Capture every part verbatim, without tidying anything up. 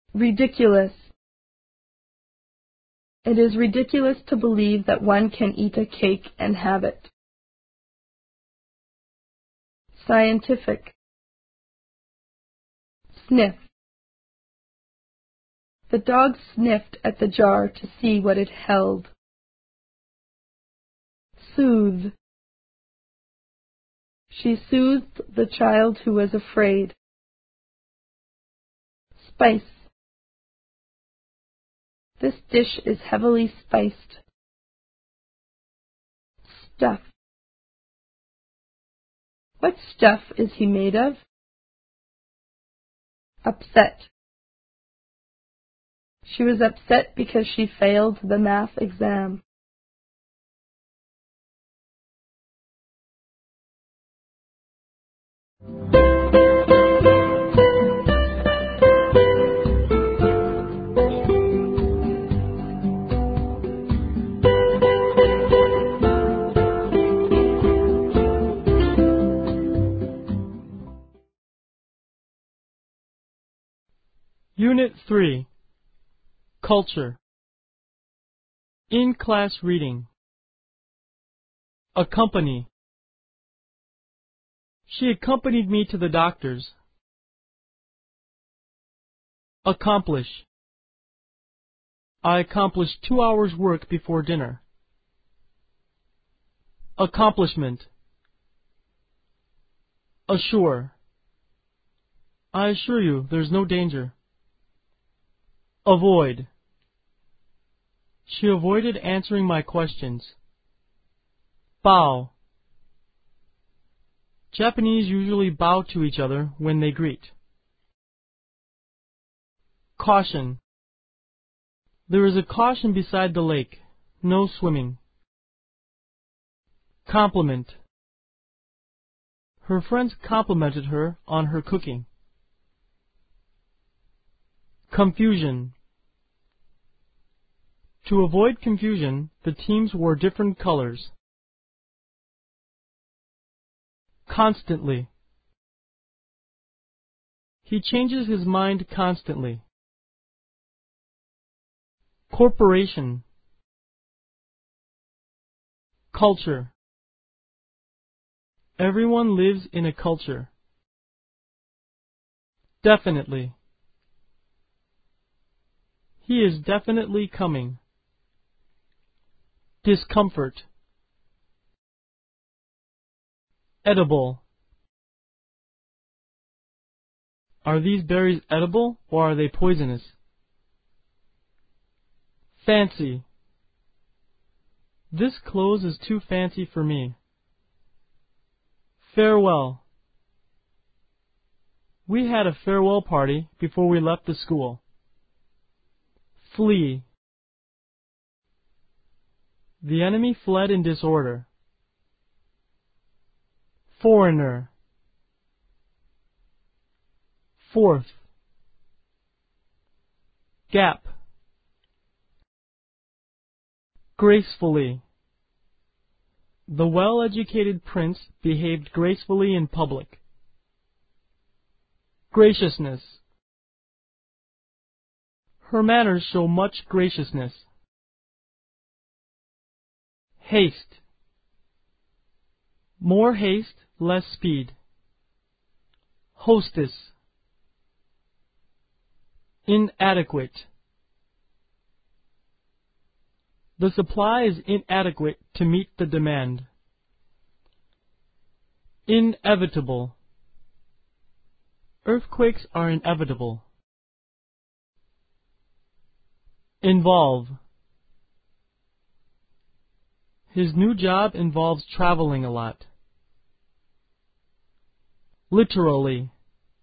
Ridiculous. It is ridiculous to believe that one can eat a cake and have it. Scientific. Sniff. The dog sniffed at the jar to see what it held. Soothe. She soothed the child who was afraid. Spice. This dish is heavily spiced. Stuff. What stuff is he made of? Upset. She was upset because she failed the math exam. Unit three. Culture. In-class reading. Accompany. She accompanied me to the doctor's. Accomplish. I accomplished two hours' work before dinner. Accomplishment. Assure. I assure you there's no danger. Avoid. She avoided answering my questions. Bow. Japanese usually bow to each other when they greet. Caution. There is a caution beside the lake. No swimming. Compliment. Her friends complimented her on her cooking. Confusion. To avoid confusion, the teams wore different colors. Constantly. He changes his mind constantly. Corporation. Culture. Everyone lives in a culture. Definitely. He is definitely coming. Discomfort. Edible. Are these berries edible or are they poisonous? Fancy. This clothes is too fancy for me. Farewell. We had a farewell party before we left the school. Flee. The enemy fled in disorder. Foreigner. Fourth. Gap. Gracefully. The well-educated prince behaved gracefully in public. Graciousness. Her manners show much graciousness. Haste. More haste, less speed. Hostess. Inadequate. The supply is inadequate to meet the demand. Inevitable. Earthquakes are inevitable. Involve. His new job involves traveling a lot. Literally.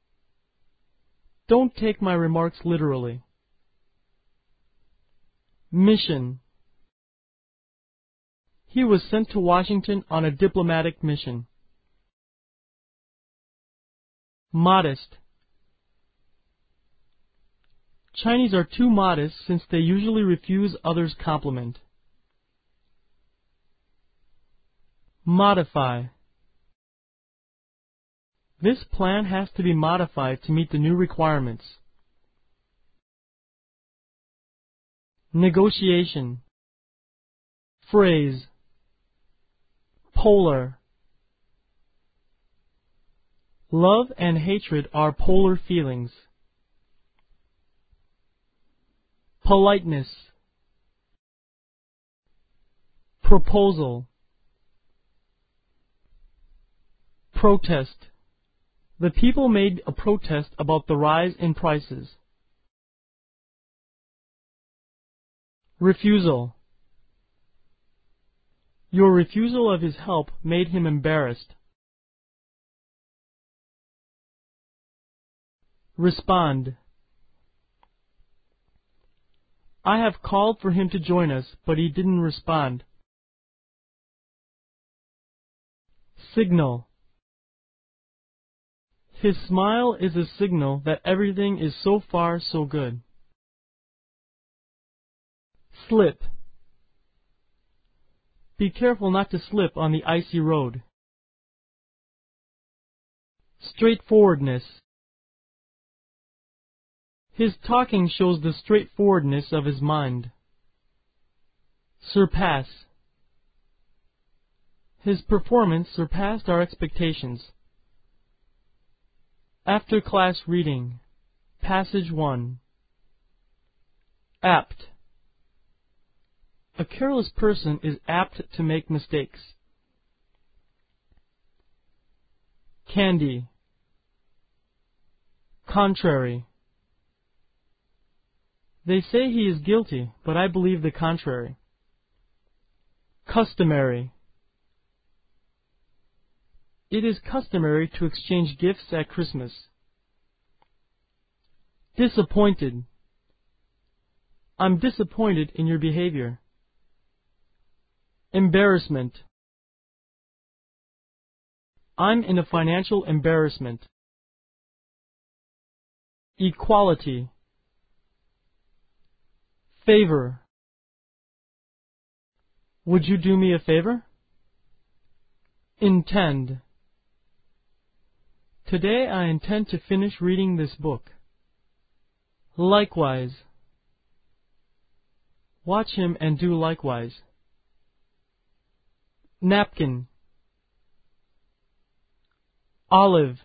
Don't take my remarks literally. Mission. He was sent to Washington on a diplomatic mission. Modest. Chinese are too modest since they usually refuse others' compliment. Modify. This plan has to be modified to meet the new requirements. negotiation, phrase, polar. Love and hatred are polar feelings. Politeness, proposal, protest. The people made a protest about the rise in prices. Refusal. Your refusal of his help made him embarrassed. Respond. I have called for him to join us, but he didn't respond. Signal. His smile is a signal that everything is so far so good. Slip. Be careful not to slip on the icy road. Straightforwardness. His talking shows the straightforwardness of his mind. Surpass. His performance surpassed our expectations. After class reading. Passage one. Apt. A careless person is apt to make mistakes. Candy. Contrary. They say he is guilty, but I believe the contrary. Customary. It is customary to exchange gifts at Christmas. Disappointed. I'm disappointed in your behavior. Embarrassment. I'm in a financial embarrassment. Equality. Favor. Would you do me a favor? Intend. Today I intend to finish reading this book. Likewise. Watch him and do likewise. Napkin. Olive.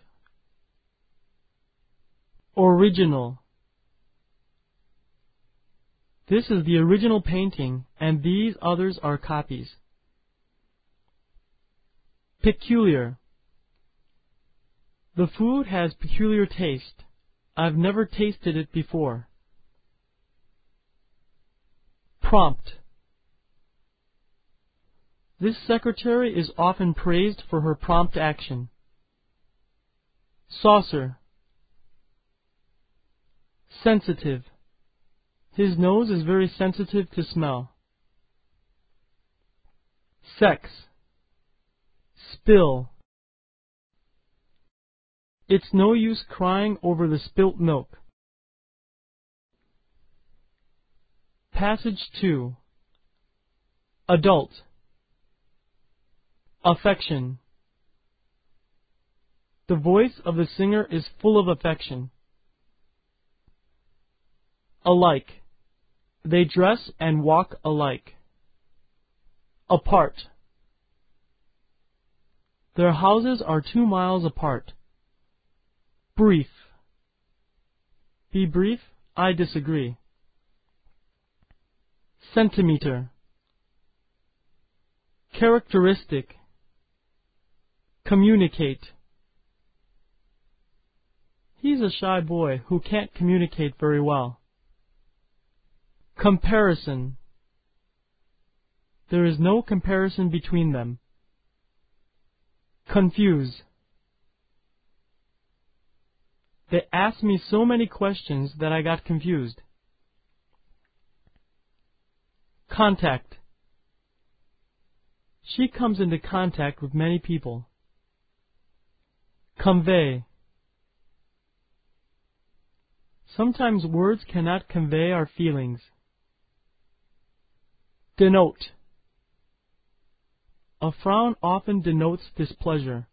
Original. This is the original painting, and these others are copies. Peculiar. The food has peculiar taste. I've never tasted it before. Prompt. This secretary is often praised for her prompt action. Saucer. Sensitive. His nose is very sensitive to smell. Sex. Spill. It's no use crying over the spilt milk. Passage two. Adult. Affection. The voice of the singer is full of affection. Alike. They dress and walk alike. Apart. Their houses are two miles apart. Brief. Be brief? I disagree. Centimeter. Characteristic. Communicate. He's a shy boy who can't communicate very well. Comparison. There is no comparison between them. Confuse. They asked me so many questions that I got confused. Contact. She comes into contact with many people. Convey. Sometimes words cannot convey our feelings. Denote. A frown often denotes displeasure.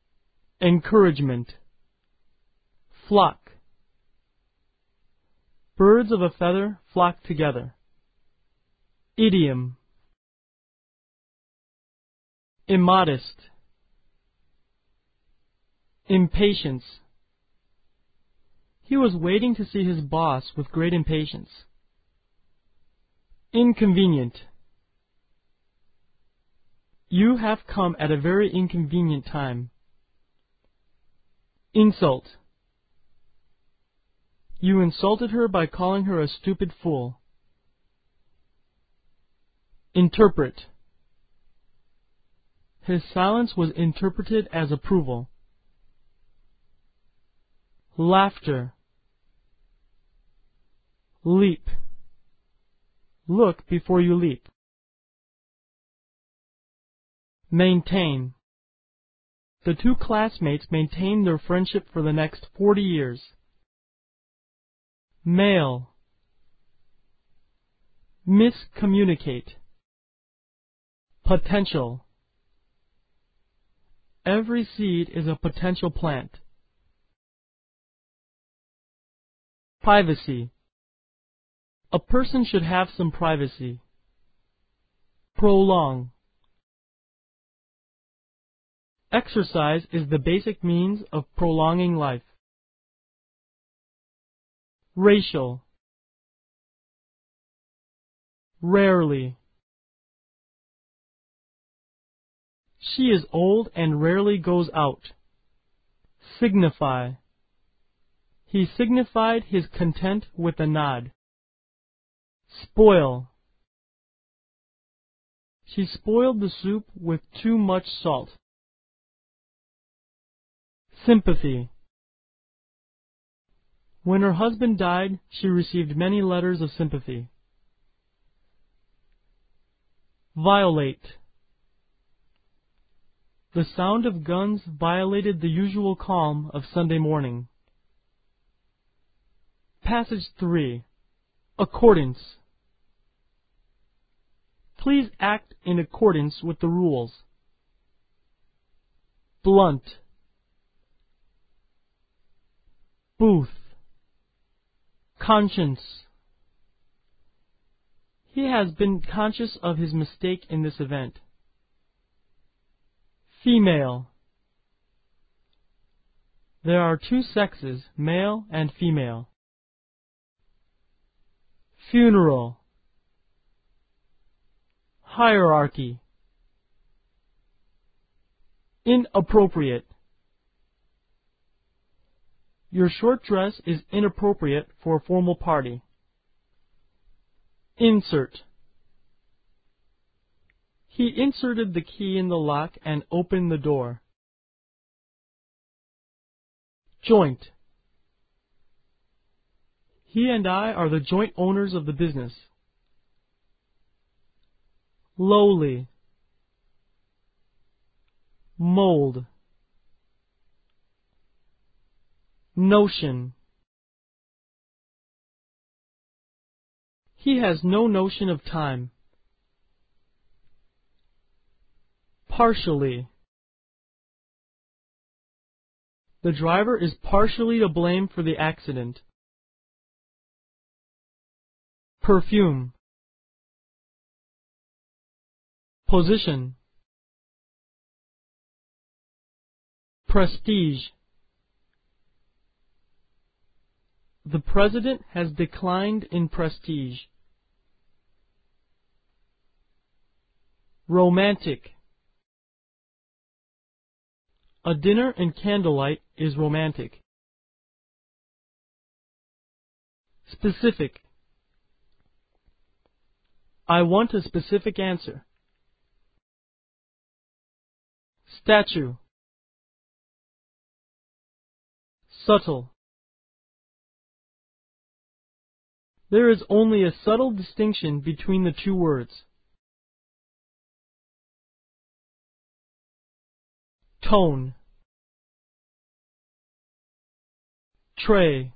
Encouragement. Flock. Birds of a feather flock together. Idiom. Immodest. Impatience. He was waiting to see his boss with great impatience. Inconvenient. You have come at a very inconvenient time. Insult. You insulted her by calling her a stupid fool. Interpret. His silence was interpreted as approval. Laughter. Leap. Look before you leap. Maintain. The two classmates maintained their friendship for the next forty years. Mail. Miscommunicate. Potential. Every seed is a potential plant. Privacy. A person should have some privacy. Prolong. Exercise is the basic means of prolonging life. Racial. Rarely. She is old and rarely goes out. Signify. He signified his content with a nod. Spoil. She spoiled the soup with too much salt. Sympathy. When her husband died, she received many letters of sympathy. Violate. The sound of guns violated the usual calm of Sunday morning. Passage three. Accordance. Please act in accordance with the rules. Blunt. Booth. Conscience. He has been conscious of his mistake in this event. Female. There are two sexes, male and female. Funeral. Hierarchy. Inappropriate. Your short dress is inappropriate for a formal party. Insert. He inserted the key in the lock and opened the door. Joint. He and I are the joint owners of the business. Lowly. Mold. Notion. He has no notion of time. Partially. The driver is partially to blame for the accident. Perfume. Position. Prestige. The president has declined in prestige. Romantic. A dinner in candlelight is romantic. Specific. I want a specific answer. Statue. Subtle. There is only a subtle distinction between the two words. Tone. Tray.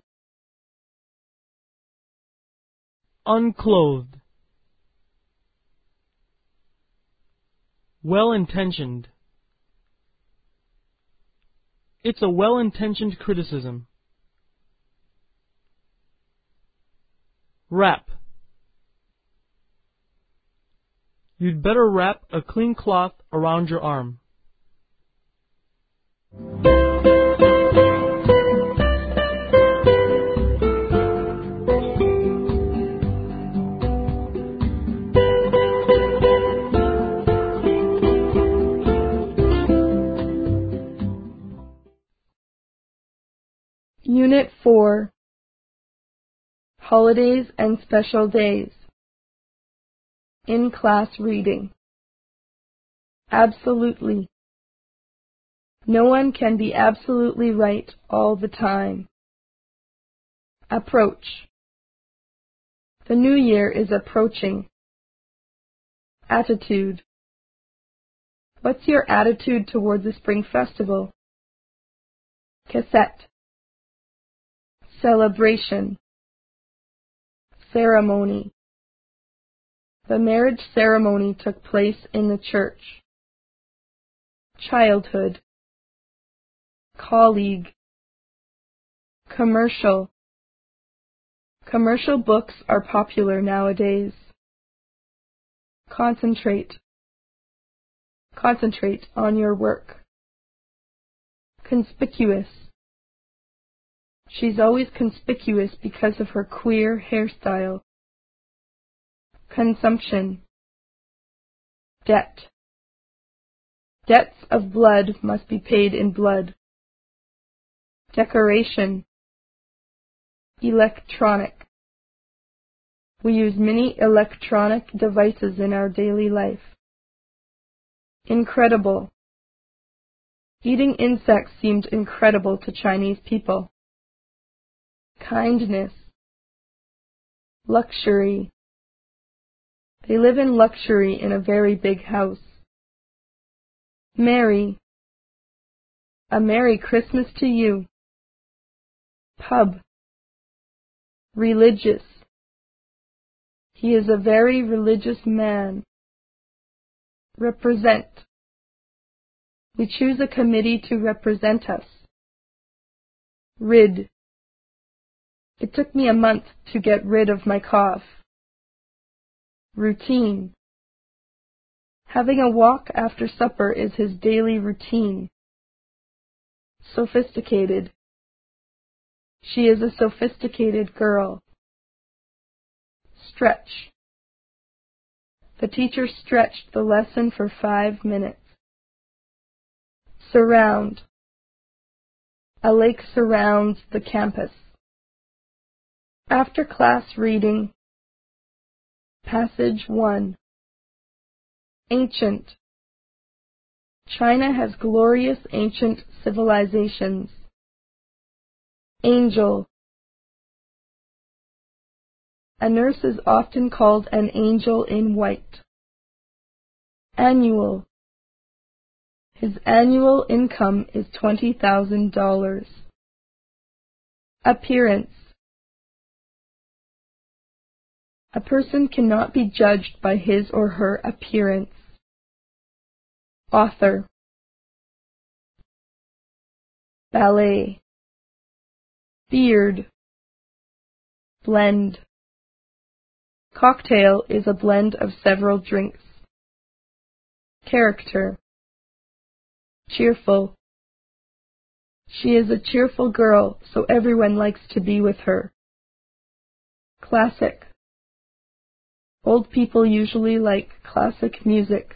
Unclothed. Well-intentioned. It's a well-intentioned criticism. Wrap. You'd better wrap a clean cloth around your arm. Unit four. Holidays and Special Days. In-class reading. Absolutely. No one can be absolutely right all the time. Approach. The new year is approaching. Attitude. What's your attitude toward the Spring Festival? Cassette. Celebration. Ceremony. The marriage ceremony took place in the church. Childhood. Colleague. Commercial. Commercial books are popular nowadays. Concentrate. Concentrate on your work. Conspicuous. She's always conspicuous because of her queer hairstyle. Consumption. Debt. Debts of blood must be paid in blood. Decoration. Electronic. We use many electronic devices in our daily life. Incredible. Eating insects seemed incredible to Chinese people. Kindness. Luxury. They live in luxury in a very big house. Merry. A Merry Christmas to you. Pub. Religious. He is a very religious man. Represent. We choose a committee to represent us. Rid. It took me a month to get rid of my cough. Routine. Having a walk after supper is his daily routine. Sophisticated. She is a sophisticated girl. Stretch. The teacher stretched the lesson for five minutes. Surround. A lake surrounds the campus. After class reading. Passage one. Ancient. China has glorious ancient civilizations. Angel. A nurse is often called an angel in white. Annual. His annual income is twenty thousand dollars. Appearance. A person cannot be judged by his or her appearance. Author. Ballet. Beard. Blend. Cocktail is a blend of several drinks. Character. Cheerful. She is a cheerful girl, so everyone likes to be with her. Classic. Old people usually like classic music.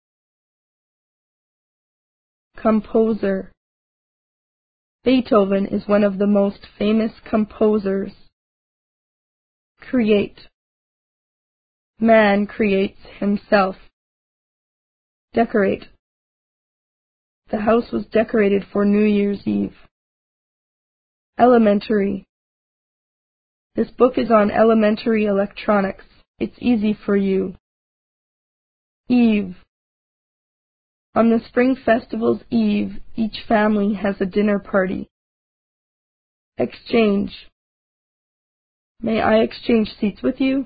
Composer. Beethoven is one of the most famous composers. Create. Man creates himself. Decorate. The house was decorated for New Year's Eve. Elementary. This book is on elementary electronics. It's easy for you. Eve. On the Spring Festival's eve, each family has a dinner party. Exchange. May I exchange seats with you?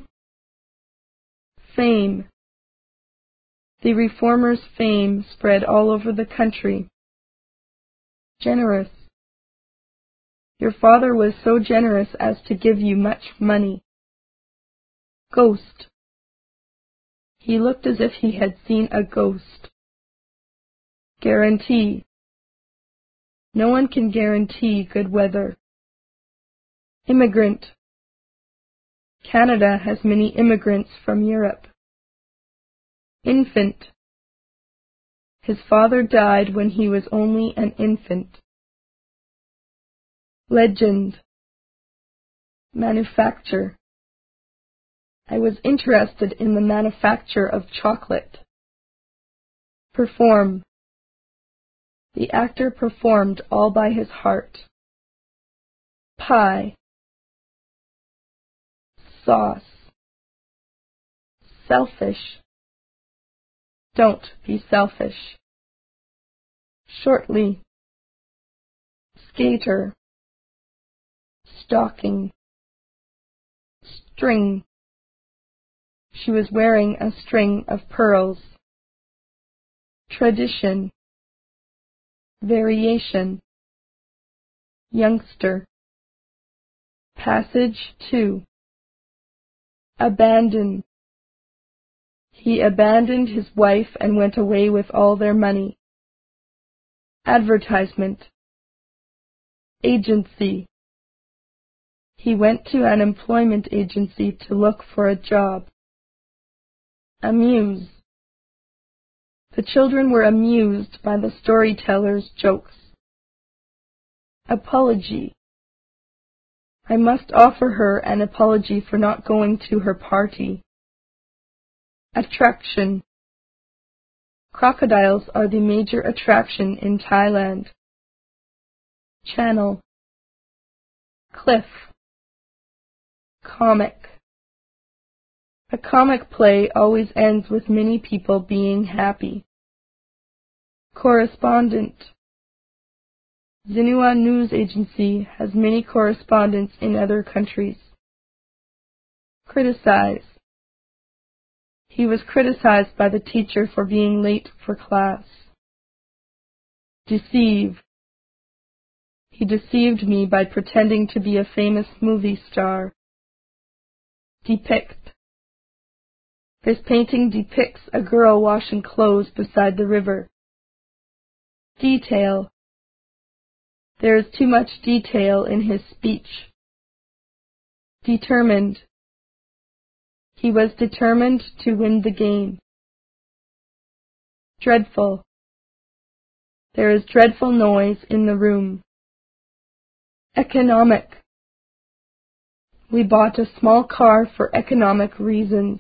Fame. The reformers' fame spread all over the country. Generous. Your father was so generous as to give you much money. Ghost. He looked as if he had seen a ghost. Guarantee. No one can guarantee good weather. Immigrant. Canada has many immigrants from Europe. Infant. His father died when he was only an infant. Legend. Manufacture. I was interested in the manufacture of chocolate. Perform. The actor performed all by his heart. Pie. Sauce. Selfish. Don't be selfish. Shortly. Skater. Stocking. String. She was wearing a string of pearls. Tradition. Variation. Youngster. Passage two. Abandon. He abandoned his wife and went away with all their money. Advertisement. Agency. He went to an employment agency to look for a job. Amuse. The children were amused by the storyteller's jokes. Apology. I must offer her an apology for not going to her party. Attraction. Crocodiles are the major attraction in Thailand. Channel. Cliff. Comic. A comic play always ends with many people being happy. Correspondent. Xinhua News Agency has many correspondents in other countries. Criticize. He was criticized by the teacher for being late for class. Deceive. He deceived me by pretending to be a famous movie star. Depict. This painting depicts a girl washing clothes beside the river. Detail. There is too much detail in his speech. Determined. He was determined to win the game. Dreadful. There is dreadful noise in the room. Economic. We bought a small car for economic reasons.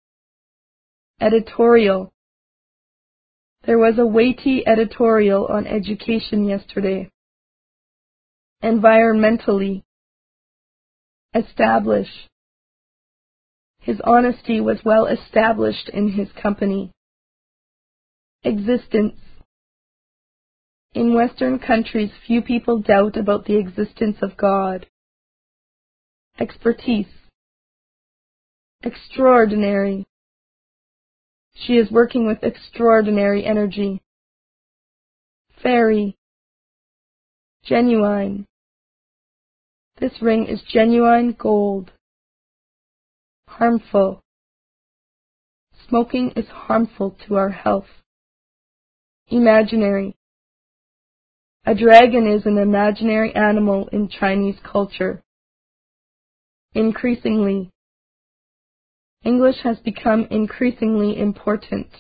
Editorial. There was a weighty editorial on education yesterday. Environmentally. Establish. His honesty was well established in his company. Existence. In Western countries, few people doubt about the existence of God. Expertise. Extraordinary. She is working with extraordinary energy. Fairy. Genuine. This ring is genuine gold. Harmful. Smoking is harmful to our health. Imaginary. A dragon is an imaginary animal in Chinese culture. Increasingly. English has become increasingly important.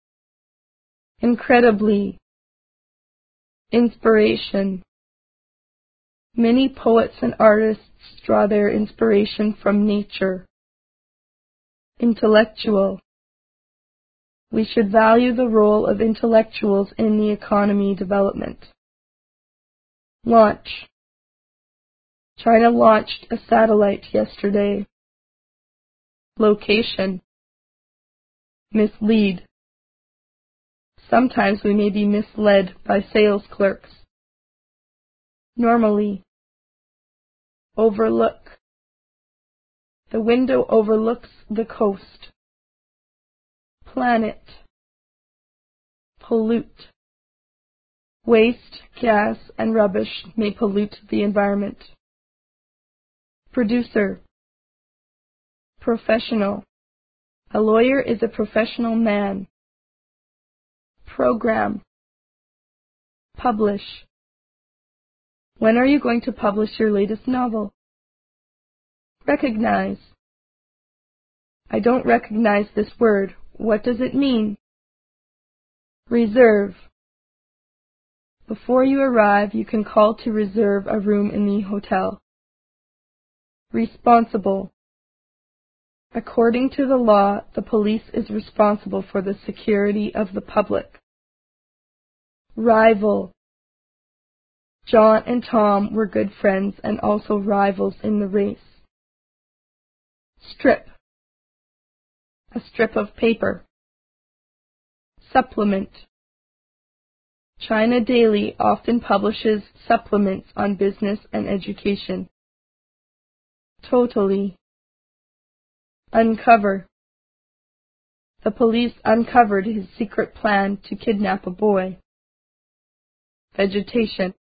Incredibly. Inspiration. Many poets and artists draw their inspiration from nature. Intellectual. We should value the role of intellectuals in the economy development. Launch. China launched a satellite yesterday. Location. Mislead. Sometimes we may be misled by sales clerks. Normally. Overlook. The window overlooks the coast. Planet. Pollute. Waste, gas, and rubbish may pollute the environment. Producer. Professional. A lawyer is a professional man. Program. Publish. When are you going to publish your latest novel? Recognize. I don't recognize this word. What does it mean? Reserve. Before you arrive, you can call to reserve a room in the hotel. Responsible. According to the law, the police is responsible for the security of the public. Rival. John and Tom were good friends and also rivals in the race. Strip. A strip of paper. Supplement. China Daily often publishes supplements on business and education. Totally. Uncover. The police uncovered his secret plan to kidnap a boy. Vegetation.